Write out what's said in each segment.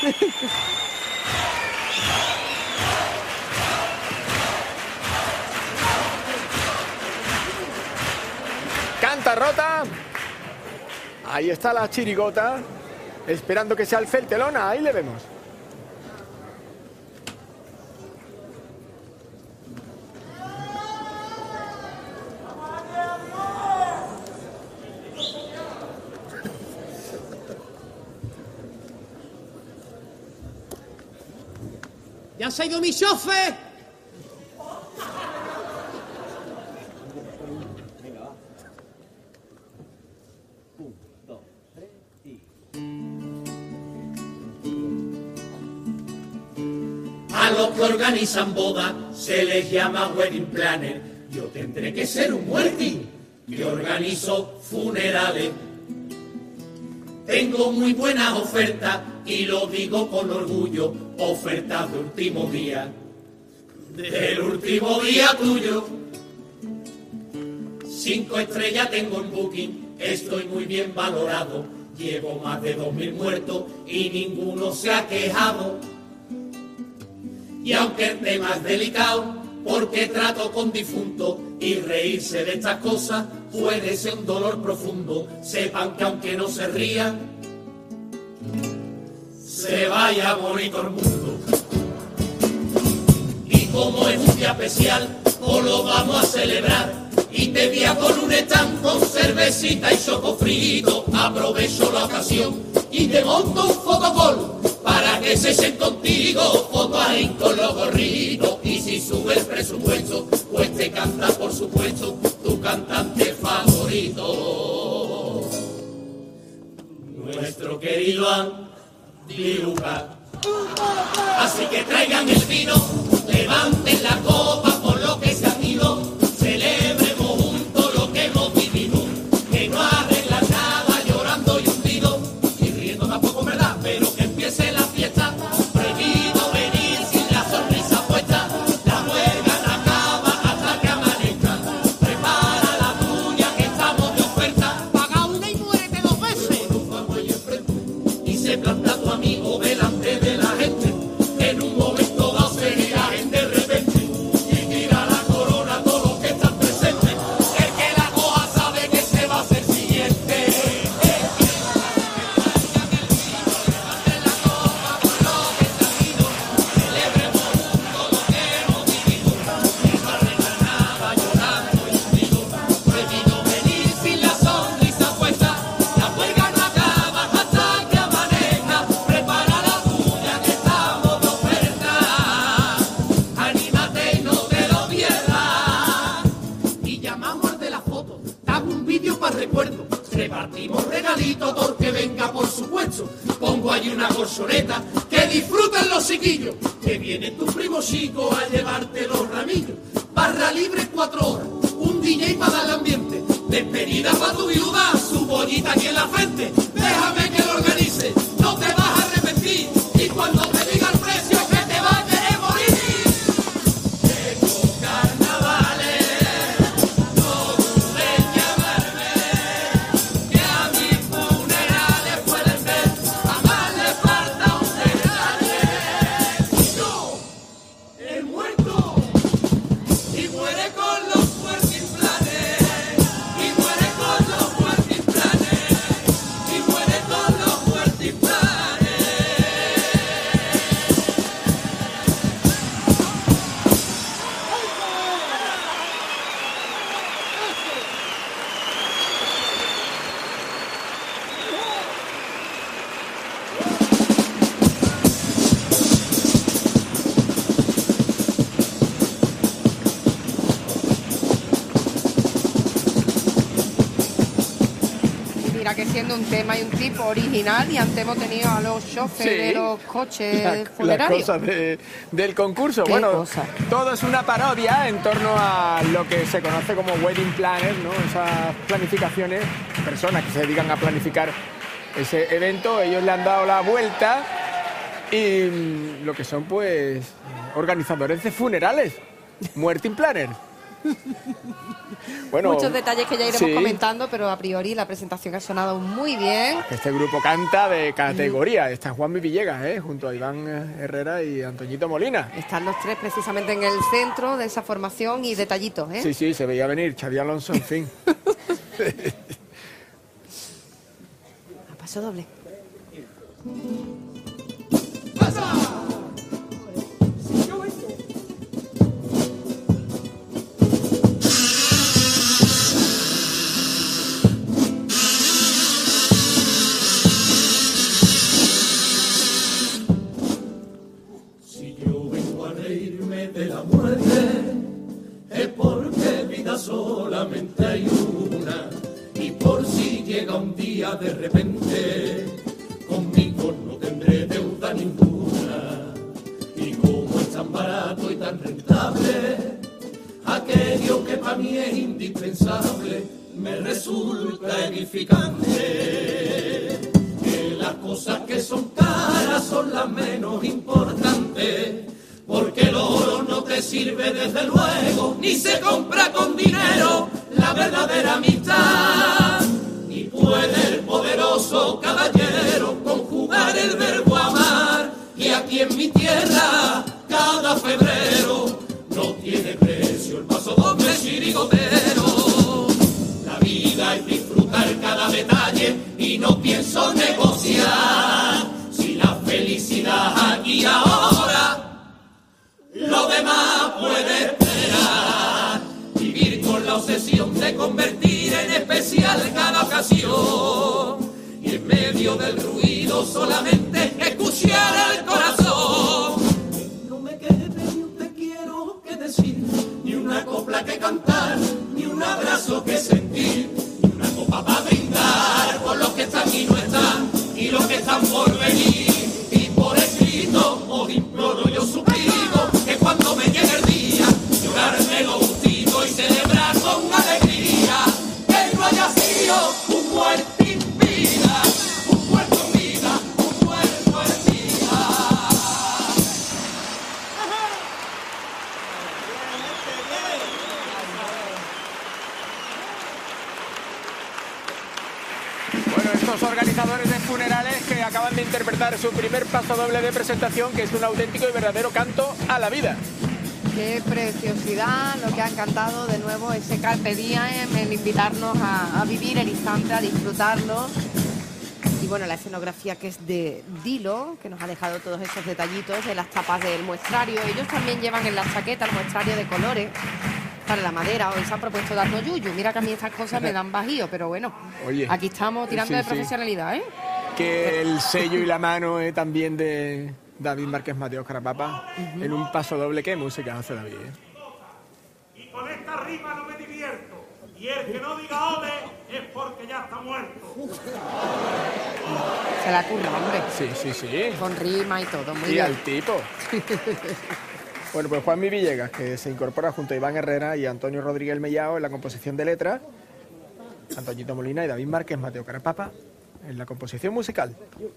Canta Rota. Ahí está la chirigota, esperando que se alce el telón. Ahí le vemos. ¡Ya se ha ido mi chofer! Venga, va. 1, 2, 3 y... A los que organizan bodas se les llama wedding planner. Yo tendré que ser un wedding que organizo funerales. Tengo muy buenas ofertas y lo digo con orgullo, ofertas de último día, del último día tuyo. 5 estrellas tengo en Booking, estoy muy bien valorado, llevo más de 2000 muertos y ninguno se ha quejado. Y aunque el tema es delicado, porque trato con difuntos y reírse de estas cosas puede ser un dolor profundo, sepan que aunque no se rían, se vaya a morir todo el mundo. Y como es un día especial, pues lo vamos a celebrar. Y te voy a con un stand con cervecita y choco frito. Aprovecho la ocasión y te monto un fotocall para que se echen contigo fotos ahí con los gorritos. Y si sube el presupuesto, pues te canta por supuesto tu cantante favorito, nuestro querido Andy Lucas. Así que traigan el vino, levanten la copa por lo que se han ido, celebremos juntos lo que hemos vivido, que no arregla nada llorando y hundido, y riendo tampoco, ¿verdad? Pero que empiece la fiesta, prohibido venir sin la sonrisa puesta, la juega no acaba hasta que amanezca, prepara la tuya que estamos de oferta, paga una y muérete 2 veces, con un fango ahí enfrente, y se planta tu amigo delante de la gente, en un momento dado se caen de repente, y tira la corona a todos los que están presentes, el que la coja sabe que se va a hacer siguiente. Prohibido venir sin la sonrisa puesta, la juega no acaba hasta que amanezca, prepara la tuya que estamos de oferta, anímate y no te lo pierdas. Y llamamos al de la foto, dame un vídeo para recuerdo, repartimos regalitos porque venga por supuesto, pongo allí una colchoneta, que disfruten los chiquillos, que viene tu primo chico a llevarte los ramillos, barra libre 4 horas, un DJ para darle ambiente, despedida para tu viuda, su pollita aquí en la frente, déjame que lo organice, no te vas a arrepentir, y cuando te diga el precio que te va a querer morir. Tengo carnavales, no dudes en llamarme, que a mis funerales pueden ver, jamás le falta un detalle. Yo, el muerto, y muere con los working planes, y muere con los working planes, y muere con los working planes. Mira que siendo un tema y un tipo original, y antes hemos tenido a los choferes Sí. de los coches Las funerarios. cosas del concurso. ¿Qué Bueno, cosa? todo es una parodia en torno a lo que se conoce como wedding planner, ¿no? Esas planificaciones, personas que se dedican a planificar ese evento, ellos le han dado la vuelta y lo que son, pues, organizadores de funerales, wedding planner. Bueno, Muchos detalles que ya iremos sí. comentando, pero a priori la presentación ha sonado muy bien. Este grupo canta de categoría. Está Juanmi Villegas, junto a Iván Herrera y Antoñito Molina. Están los tres precisamente en el centro de esa formación y detallitos, ¿eh? Sí, sí, se veía venir. Xavi Alonso, en fin. A paso doble. Si yo vengo a reírme de la muerte, es porque vida solamente hay una. Y por si llega un día de repente, conmigo no tendré deuda ninguna. Y como es tan barato y tan rentable, aquello que para mí es indispensable, me resulta edificante. Que las cosas que son caras son las menos importantes, porque el oro no te sirve desde luego, ni se compra con dinero la verdadera amistad. Y puede el poderoso caballero conjugar el verbo amar, y aquí en mi tierra cada febrero no tiene precio el paso doble chirigotero. La vida es disfrutar cada detalle y no pienso negociar. Si la felicidad aquí y ahora, lo demás puede esperar. Vivir con la obsesión de convertir en especial cada ocasión, y en medio del ruido solamente escuchar al corazón. No me quede ni un te quiero que decir, ni una copla que cantar, ni un abrazo que sentir, ni una copa para brindar por los que están y no están, y los que están por venir. Y por escrito os imploro, yo suplico, que cuando me llegue el día, llorarme lo gustito y celebrar con alegría, que no haya sido un muerto en vida, un muerto en vida, un muerto en vida. Bueno, estos organizadores de funerales que acaban de interpretar su primer paso doble de presentación, que es un auténtico y verdadero canto a la vida. Qué preciosidad lo que han cantado de nuevo, ese carpe diem, el invitarnos a vivir el instante, a disfrutarlo. Y bueno, la escenografía que es de Dilo, que nos ha dejado todos esos detallitos de las tapas del muestrario. Ellos también llevan en la chaqueta el muestrario de colores para la madera. Hoy se ha propuesto darnos yuyu. Mira que a mí estas cosas me dan bajío, pero bueno, Oye, aquí estamos tirando sí, de sí. profesionalidad, ¿eh? Que el sello y la mano también de David Márquez Mateos Carapapa, en un paso doble. ¿Qué música hace David? Y con esta rima no me divierto. Y el que no diga ole es porque ya está muerto. Se la curra, hombre. Sí, sí, sí. Con rima y todo, muy Y bien. al tipo. Bueno, pues Juanmi Villegas, que se incorpora junto a Iván Herrera y Antonio Rodríguez Mellao en la composición de letras, Antoñito Molina y David Márquez Mateo Carapapa en la composición musical.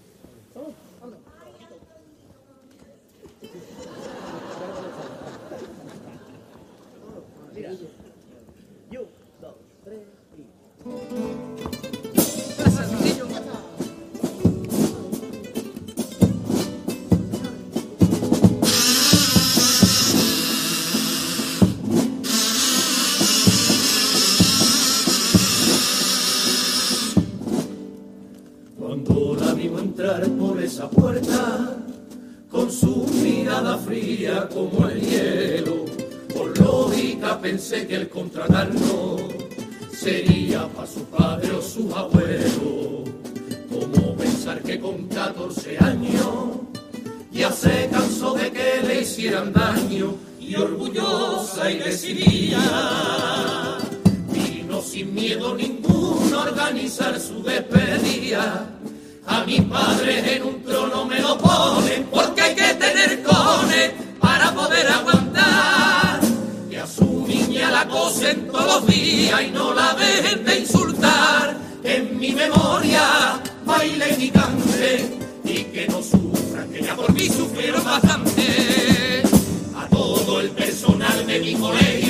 Cuando la vimos entrar por esa puerta, con su mirada fría como el hielo, por lógica pensé que el contratarnos sería para su padre o su abuelo. Como pensar que con 14 años ya se cansó de que le hicieran daño, y orgullosa y decidida vino sin miedo ninguno a organizar su despedida. A mi padre en un trono me lo ponen, porque hay que tener cojones para poder aguantar. Que a su niña la cosen todos los días y no la dejen de insultar. En mi memoria bailen y canten, y que no sufran, que ya por mí sufrieron bastante. A todo el personal de mi colegio, que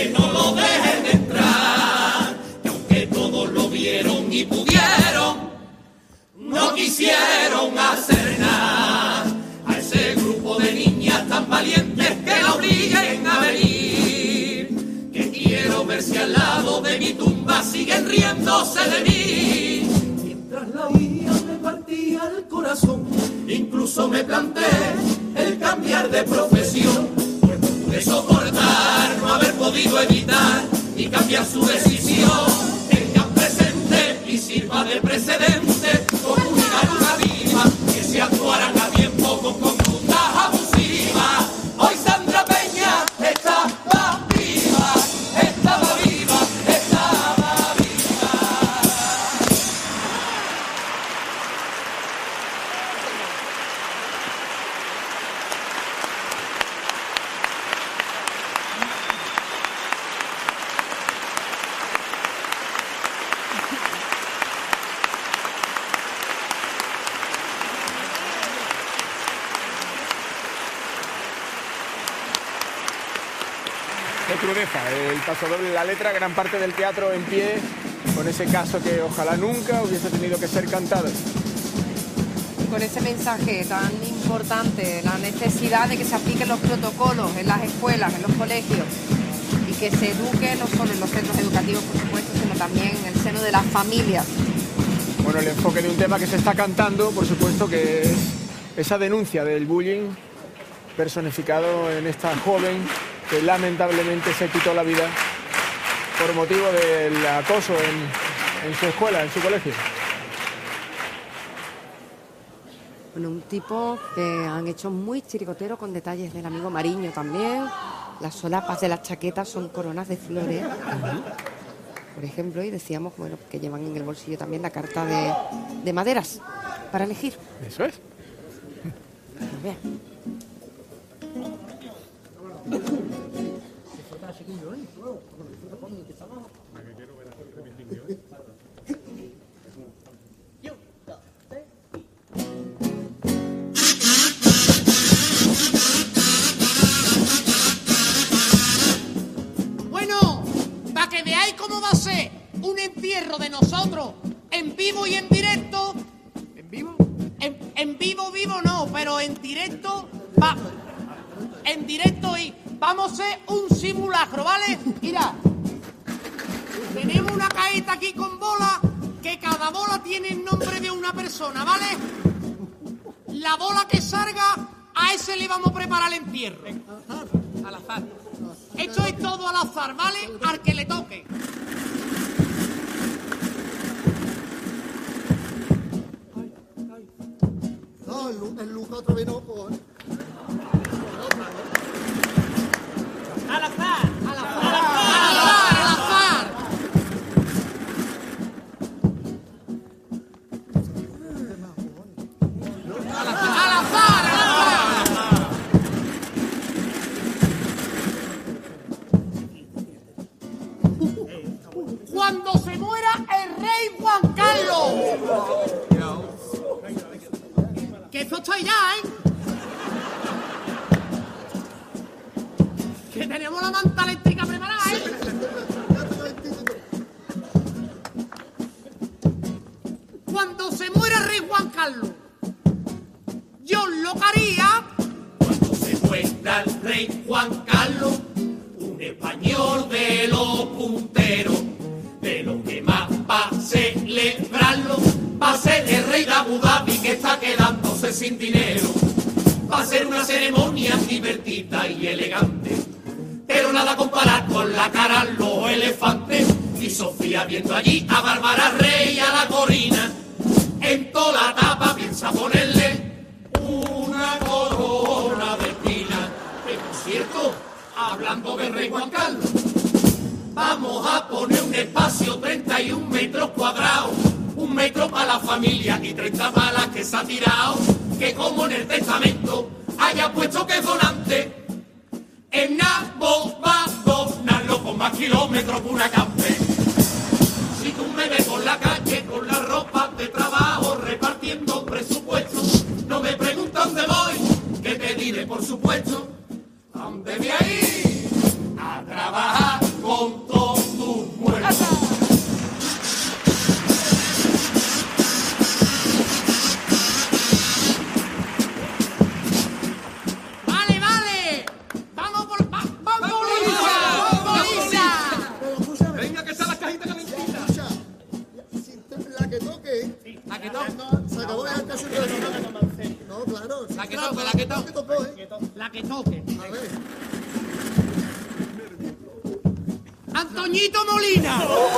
que no lo dejen entrar, que aunque todos lo vieron y pudieron, no quisieron hacer nada. A ese grupo de niñas tan valientes que la obliguen a venir, que quiero ver si al lado de mi tumba siguen riéndose de mí. Mientras la oía me partía el corazón, incluso me planteé el cambiar de profesión, pues no pude soportar no haber podido evitar y cambiar su decisión. Tengan presente y sirva de precedente, comunicar una viva, que se actuaran a tiempo con conductas abusivas. Hoy Sandra Peña estaba viva, estaba viva, estaba viva. Qué crudeza, el pasodoble, la letra, gran parte del teatro en pie, con ese caso que ojalá nunca hubiese tenido que ser cantado. Con ese mensaje tan importante, la necesidad de que se apliquen los protocolos en las escuelas, en los colegios, y que se eduque no solo en los centros educativos, por supuesto, sino también en el seno de las familias. Bueno, el enfoque de un tema que se está cantando, por supuesto, que es esa denuncia del bullying personificado en esta joven que lamentablemente se quitó la vida por motivo del acoso en su escuela, en su colegio. Bueno, un tipo que han hecho muy chiricotero con detalles del amigo Mariño también. Las solapas de las chaquetas son coronas de flores, por ejemplo, y decíamos, bueno, que llevan en el bolsillo también la carta de maderas para elegir. Eso es. A ver. Bueno, para que veáis cómo va a ser un entierro de nosotros en vivo y en directo. ¿En vivo? En vivo no, pero en directo va. En directo y vamos a hacer un simulacro, ¿vale? Mira, tenemos una cajita aquí con bolas, que cada bola tiene el nombre de una persona, ¿vale? La bola que salga, a ese le vamos a preparar el entierro. Al azar. Esto es todo al azar, ¿vale? Al que le toque. No, el Luca otra vez no, pues. Al azar, al azar, al azar, al azar. Al azar, al azar. Cuando se muera el rey Juan Carlos. Que esto estoy ya, ¿eh? Que tenemos la manta eléctrica preparada, ¿eh? Cuando se muera el rey Juan Carlos, yo lo que haría. Cuando se muera el rey Juan Carlos, un español de los punteros, de lo que más va a celebrarlo, va a ser el rey de Abu Dhabi, que está quedándose sin dinero. Va a ser una ceremonia divertida y elegante, pero nada comparar con la cara a los elefantes. Y Sofía viendo allí a Bárbara Rey y a la Corina, en toda la tapa piensa ponerle una corona de espina. Que por cierto, hablando del rey Juan Carlos, vamos a poner un espacio 31 metros cuadrados, 1 metro para la familia y 30 para las que se ha tirado, que como en el testamento haya puesto que es donante, en Nabo va a donarlo con más kilómetros que una campe. Si tú me ves por la calle con la ropa de trabajo repartiendo presupuestos, no me preguntas dónde voy, que te diré por supuesto, ¿a dónde voy a ir? A trabajar. Claro, La que claro, toque, la que toque. toque. La que toque. A ver. ¡Antoñito Molina!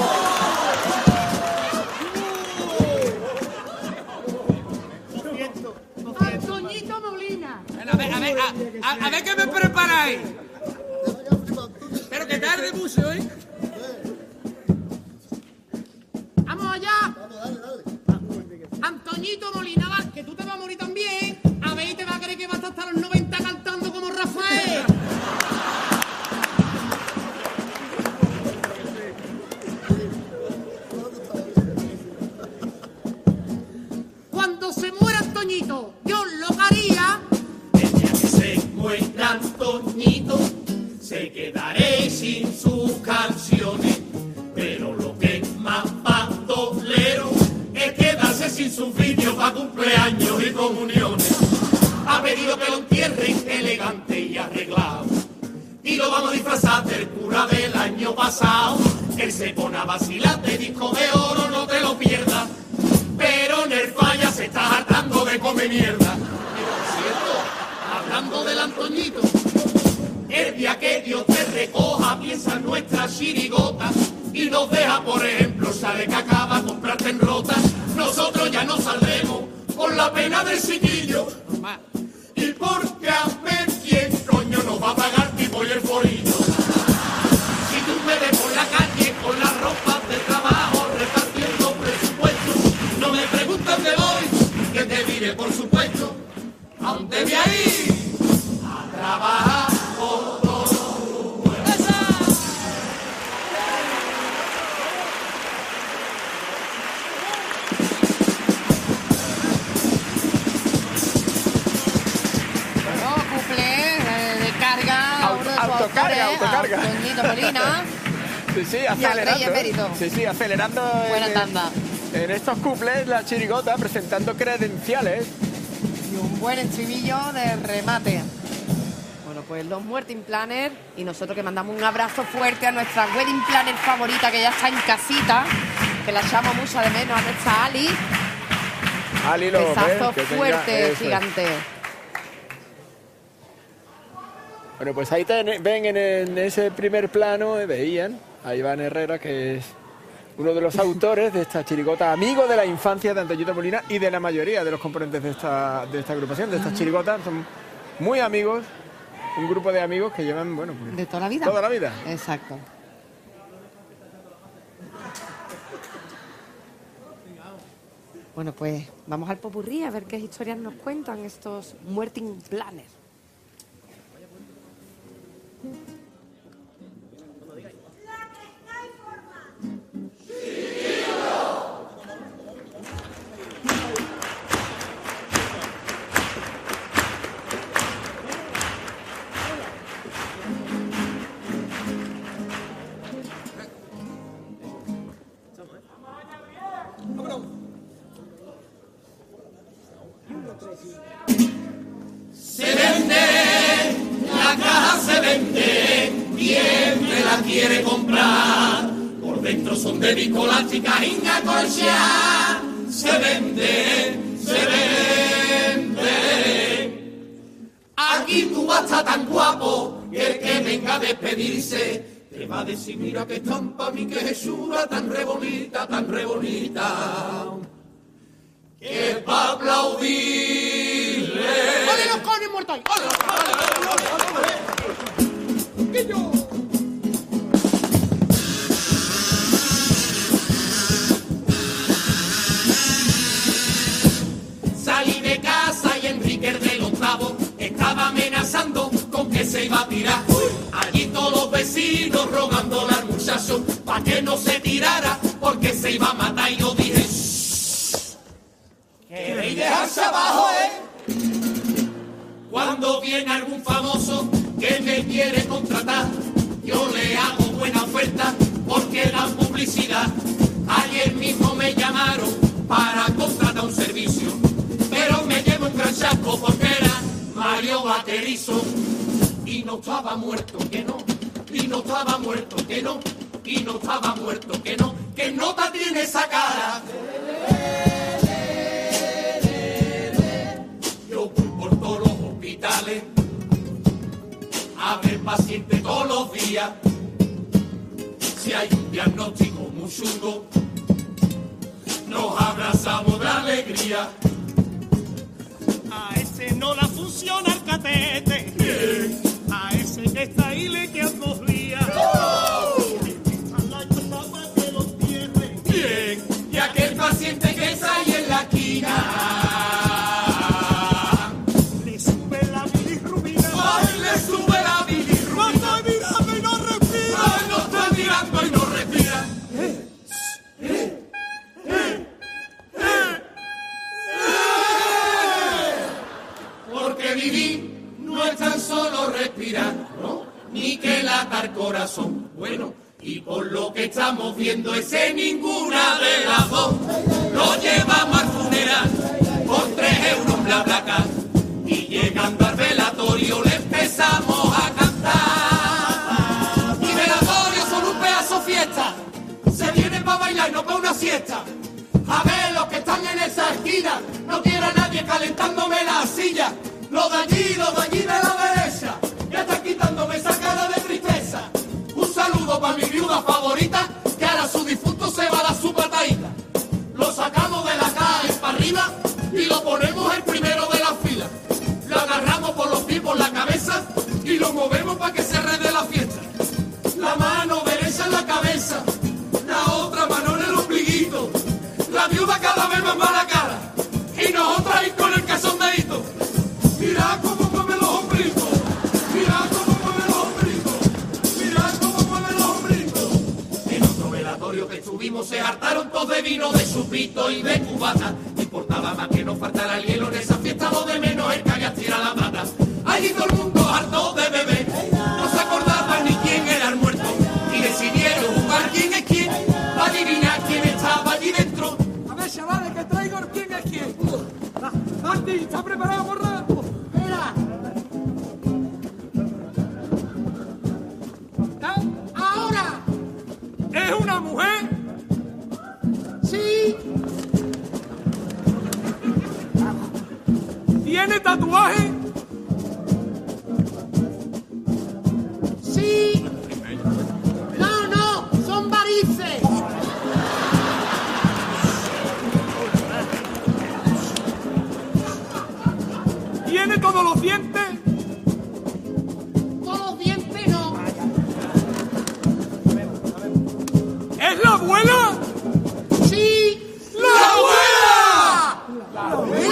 ¡Antoñito Molina! A ver qué me preparáis. Pero que tarde mucho, ¿eh? ¡Vamos allá! Antoñito Molina, va, que tú te vas a morir también. A ver, y te vas a creer que vas a estar a los 90 cantando como Rafael. Cuando se muera Antoñito, yo lo que haría. El día que se muera Antoñito, se quedaré sin sus canciones. Pero lo que es más bandolero es quedarse sin sus vídeos para cumpleaños y comuniones. Ha pedido que lo entierren elegante y arreglado. Y lo vamos a disfrazar del cura del año pasado. Él se pone a vacilar de disco de oro, no te lo pierdas. Pero en el falla se está hartando de comer mierda. Pero cierto, hablando del Antoñito, el día que Dios te recoja, piensa en nuestra chirigota y nos deja, por ejemplo, sale que acaba comprarte en rota. Nosotros ya no saldremos con la pena del chiquillo. Y porque a ver quién coño nos va a pagar tipo y el forillo. Si tú me ves por la calle con las ropas de trabajo repartiendo presupuestos, no me preguntes dónde voy, que te diré por supuesto a dónde voy a ir a trabajar. Autocarga. Antoñito Molina. Sí, Y al Rey Emérito. acelerando. Sí, acelerando. Buena tanda. En estos cuplés, la chirigota presentando credenciales. Y un buen estribillo de remate. Bueno, pues los Wedding Planner y nosotros que mandamos un abrazo fuerte a nuestra Wedding Planner favorita que ya está en casita, que la echamos mucho de menos, a nuestra Ali. Ali López, Besazo que tenga- fuerte, eso es. gigante. Bueno, pues ahí ven en ese primer plano, veían a Iván Herrera, que es uno de los autores de esta chirigota, amigo de la infancia de Antoñito Molina y de la mayoría de los componentes de esta agrupación, de estas chirigotas. Son muy amigos, un grupo de amigos que llevan, bueno, pues, De toda la vida. toda la vida. Exacto. Bueno, pues vamos al popurrí a ver qué historias nos cuentan estos Wedding Planners. Se vende, la caja se vende, quien me la quiere comprar. Por dentro son de viscolástica y acolchada. Se vende, se vende. Aquí tú vas a estar tan guapo y el que venga a despedirse te va a decir, mira qué estampa, mi que Jesura, tan re bonita, que pa' aplaudirle. ¡Ole los cones muertos ahí! ¡Ole! ¡Que yo! Salí de casa y Enrique el del octavo estaba amenazando con que se iba a tirar. Allí todos los vecinos rogándole al muchacho pa' que no se tirara porque se iba a matar y yo dije, "Shh, ¿queréis dejarse abajo, Cuando viene algún famoso que me quiere contratar, yo le hago buena oferta porque dan publicidad. Ayer mismo me llamaron para contratar un servicio, pero me llevo un gran chasco porque era Mario Vaquerizo. Y no estaba muerto, que no, y no estaba muerto, que no, y no estaba muerto, que no, que nota tiene esa cara. Yo culpo hospitales a ver pacientes todos los días. Si hay un diagnóstico muy chungo, nos abrazamos de alegría. A ese no la funciona el catete. Bien, A ese que está ahí le quedan 2 días. Está la chapa que lo tiene. bien. Y aquel paciente que está ahí en la esquina, Le sube la bilirrubina. ay, le sube la No bilirrubina. estoy mirando y no respiro. Ay, no está mirando y no respira. Porque vivir no es tan solo respirar, ¿no? Ni que latar corazón. Bueno, y por lo que estamos viendo ese ninguna de las dos. Lo llevamos al funeral por 3 euros bla bla bla. Y llegando al velatorio le empezamos a cantar. Y velatorio son un pedazo fiesta. Se viene para bailar y no para una siesta. A ver los que están en esa esquina, no quiero a nadie calentándome la silla. Los de allí de la derecha, ya están quitándome esa cara de tristeza. Un saludo para mi viuda favorita, que ahora su difunto se va a dar su patadita. Lo sacamos de la calle para arriba y lo ponemos el primero de la fila. Lo agarramos por los pies, por la cabeza y lo movemos para que se rede la fiesta. La mano derecha en la cabeza, la otra mano en el ombliguito. La viuda cada vez más mala cara y nosotros ahí con el cachondeíto. Mira cómo mueve los hombritos, mira cómo mueve los hombritos, mira cómo mueve los hombritos. En otro velatorio que estuvimos se hartaron todos de vino, de chupito y de cubata. No importaba más que no faltara el hielo en esa fiesta, lo de menos es que había tira la mata. Allí todo el mundo harto de beber, no se acordaba ni quién era el muerto. Y decidieron jugar quién es quién, para adivinar quién estaba allí dentro. A ver, chavales, que traigo el quién es quién. Martín, ¿está preparado, borra? Mira. Ahora. ¿Es una mujer? Sí. ¿Tiene tatuaje? Sí. No, son varices. ¿Tiene todos los dientes? Todos los dientes no. ¿Es la abuela? Sí. ¡La abuela!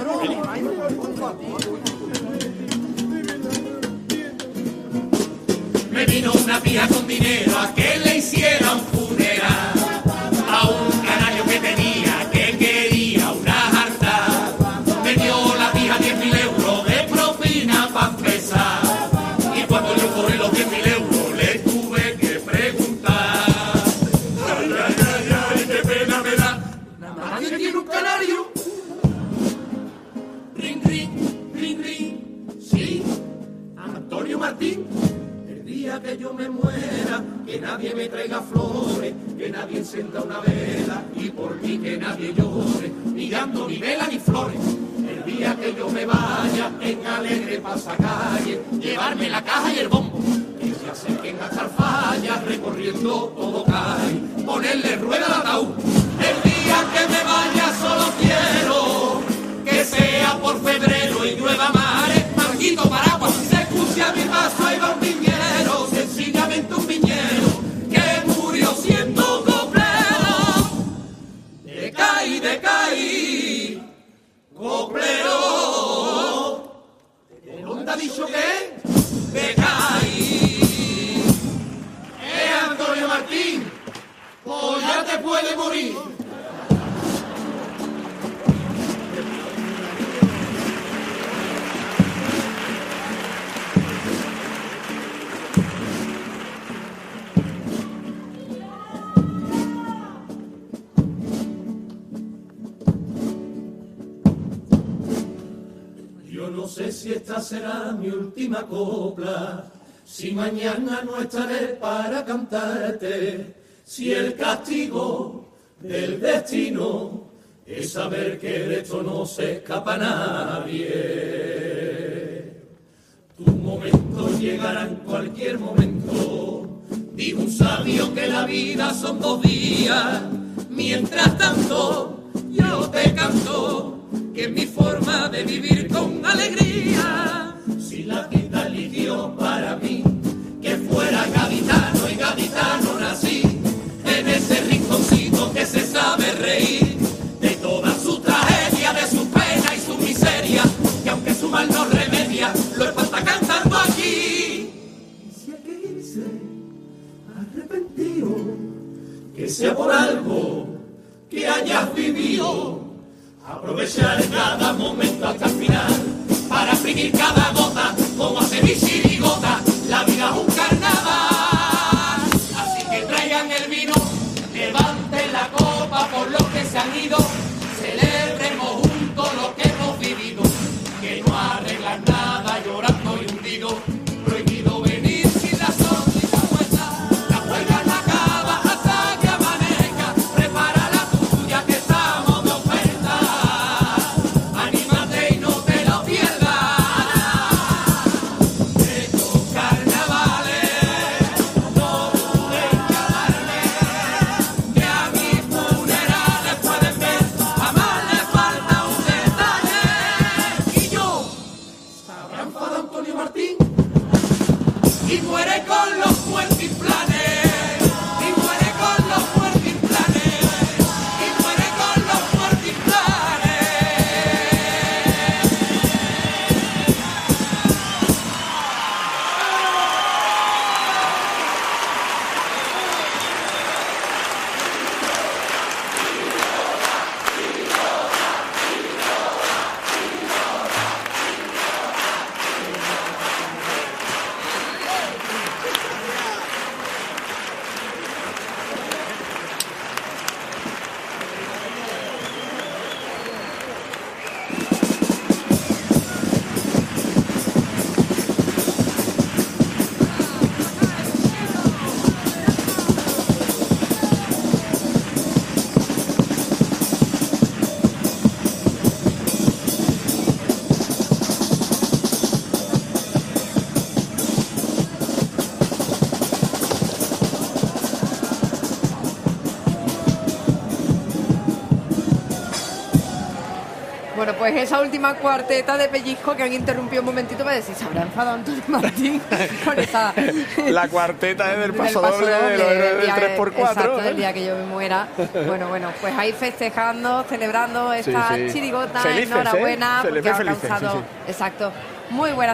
Me vino una pija con dinero a que le hiciera un funeral a un canario que tenía, que quería una jarta. Me dio la pija 10.000 euros de propina para empezar. Y cuando yo cobré los 10.000 euros le tuve que preguntar. Ay, ay, ay, ay, qué pena me da. Nadie tiene un canario. Ring, ring, ring, ring. Sí, Antonio Martín. El día que yo me muera, que nadie me traiga flores, que nadie encienda una vela y por mí que nadie llore, ni llanto, ni vela, ni flores. El día que yo me vaya en alegre pasacalle, llevarme la caja y el bombo, que se acerquen a echar fallas, recorriendo todo cae, ponerle rueda al ataúd. El día que me vaya solo quiero que sea por febrero y llueva mares, manguito, paraguas, se escucha mi paso y va un viñero, sencillamente un viñero que murió siendo coplero. Decaí, coplero. ¿De dónde ha dicho que? Decaí. Antonio Martín, pues ya te puede morir. Yo no sé si esta será mi última copla, si mañana no estaré para cantarte, si el castigo del destino es saber que de esto no se escapa nadie. vida son 2 días. Mientras tanto, yo te canto, que es mi forma de vivir con alegría. Si la vida eligió para mí que fuera gaditano y gaditano nací, en ese rinconcito que se sabe reír de toda su tragedia, de su pena y su miseria, que aunque su mal no remedia, lo espanta cantando aquí. Y si hay que irse arrepentido, que sea por algo que hayas vivido, aprovechar cada momento hasta el final, para exprimir cada gota, como hace mi chirigota, la vida es un carnaval. Así que traigan el vino, levanten la copa por los que se han ido, celebremos juntos lo que hemos vivido, que no arreglan nada llorando y hundido, prohibido venir sin la sonrisa puesta, la juega no acaba hasta que amanezca, prepara la tuya que estamos de oferta, anímate y no te lo pierdas, estos carnavales no pueden llamarme, que a mis funerales pueden ver, jamás le falta un detalle, y yo, ¿sabrá enfadado Antonio Martín? Y muere con los muertiplanes, y muere con los muertiplanes, y muere con los muertiplanes. Bueno, pues esa última cuarteta de pellizco que han interrumpido un momentito para decir, ¿se habrá enfadado Antonio Martín con esa... La cuarteta es del paso doble de los héroes del 3x4. Exacto, el día que yo me muera. Bueno, pues ahí festejando, celebrando esta Sí, sí. chirigota, Felices, enhorabuena, Se les porque ve ha felices, alcanzado... sí, sí. Exacto. Muy buena